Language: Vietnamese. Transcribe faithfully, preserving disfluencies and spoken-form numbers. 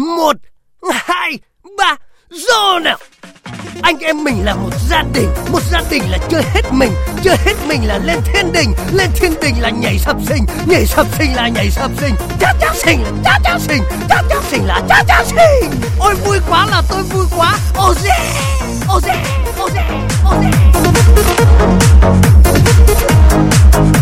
Một, hai, ba, rô nào. Anh em mình là một gia đình. Một gia đình là chơi hết mình. Chơi hết mình là lên thiên đình. Lên thiên đình là nhảy sập sình. Nhảy sập sình là nhảy sập sình. Chá chá sình là chá chá sình. Chá chá sình là chá chá sình. Ôi vui quá là tôi vui quá. Ô dê, ô dê, ô dê, ô dê.